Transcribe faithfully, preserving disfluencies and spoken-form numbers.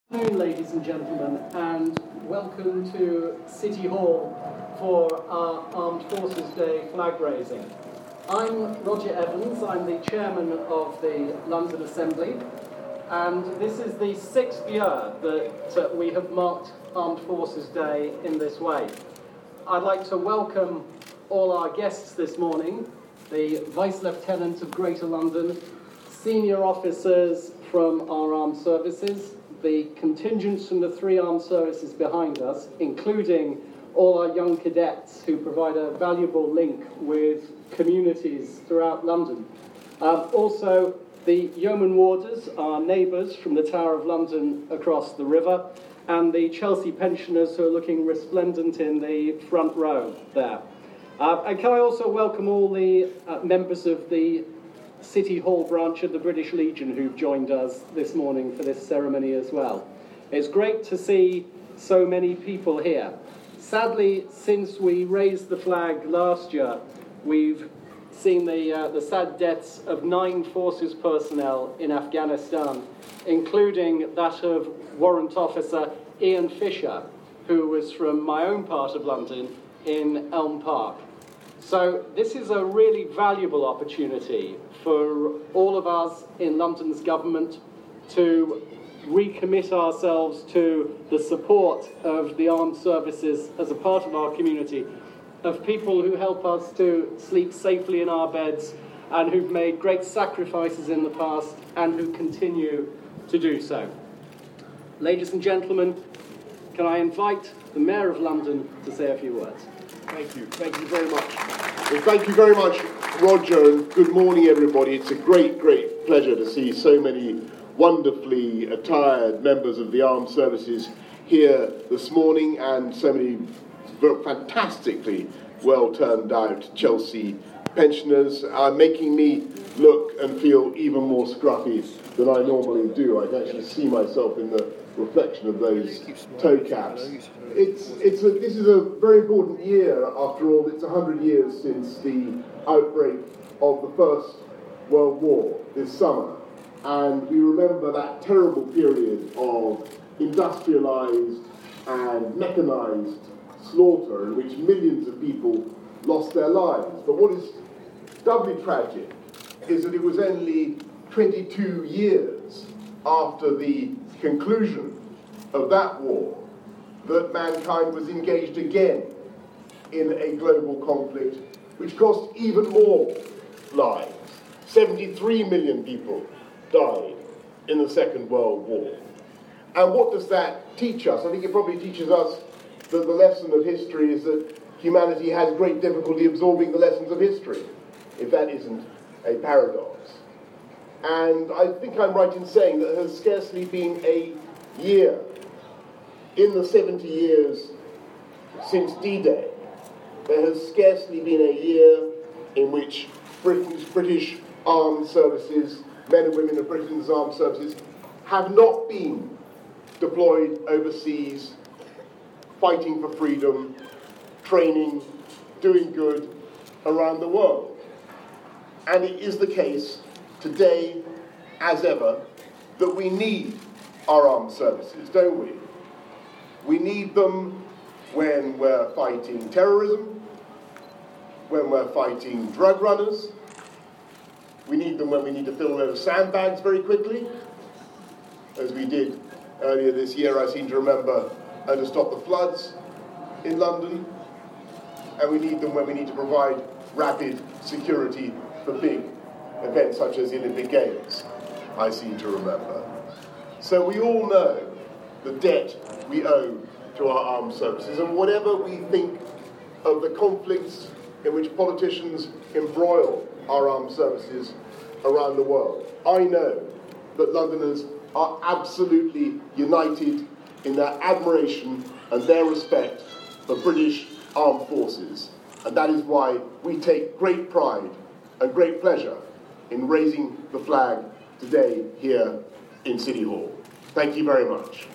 Good afternoon, ladies and gentlemen, and welcome to City Hall for our Armed Forces Day flag raising. I'm Roger Evans, I'm the chairman of the London Assembly, and this is the sixth year that uh, we have marked Armed Forces Day in this way. I'd like to welcome all our guests this morning, the Vice Lieutenant of Greater London, senior officers from our armed services, the contingents from the three armed services behind us, including all our young cadets who provide a valuable link with communities throughout London. Um, also, the Yeoman Warders, our neighbours from the Tower of London across the river, and the Chelsea pensioners who are looking resplendent in the front row there. Uh, and can I also welcome all the uh, members of the City Hall branch of the British Legion who've joined us this morning for this ceremony as well. It's great to see so many people here. Sadly, since we raised the flag last year, we've seen the, uh, the sad deaths of nine forces personnel in Afghanistan, including that of Warrant Officer Ian Fisher, who was from my own part of London in Elm Park. So this is a really valuable opportunity for all of us in London's government to recommit ourselves to the support of the armed services as a part of our community, of people who help us to sleep safely in our beds and who've made great sacrifices in the past and who continue to do so. Ladies and gentlemen, can I invite the Mayor of London to say a few words? Thank you. Thank you very much. Well, thank you very much, Roger, and good morning, everybody. It's a great, great pleasure to see so many wonderfully attired members of the armed services here this morning and so many fantastically well-turned-out Chelsea pensioners, uh, making me look and feel even more scruffy than I normally do. I can actually see myself in the reflection of those toe caps. It's, it's a, this is a very important year, after all. It's one hundred years since the outbreak of the First World War this summer. And we remember that terrible period of industrialised and mechanised slaughter in which millions of people lost their lives. But what is doubly tragic is that it was only twenty-two years after the conclusion of that war that mankind was engaged again in a global conflict which cost even more lives. seventy-three million people died in the Second World War. And what does that teach us? I think it probably teaches us that the lesson of history is that humanity has great difficulty absorbing the lessons of history, if that isn't a paradox. And I think I'm right in saying that there has scarcely been a year in the seventy years since D-Day, there has scarcely been a year in which Britain's British armed services, men and women of Britain's armed services, have not been deployed overseas, fighting for freedom, training, doing good around the world. And it is the case today, as ever, that we need our armed services, don't we? We need them when we're fighting terrorism, when we're fighting drug runners. We need them when we need to fill a load of sandbags very quickly, as we did earlier this year, I seem to remember, and to stop the floods in London. And we need them when we need to provide rapid security for big events such as the Olympic Games, I seem to remember. So we all know the debt we owe to our armed services, and whatever we think of the conflicts in which politicians embroil our armed services around the world, I know that Londoners are absolutely united in their admiration and their respect for British armed forces, and that is why we take great pride and great pleasure in raising the flag today here in City Hall. Thank you very much.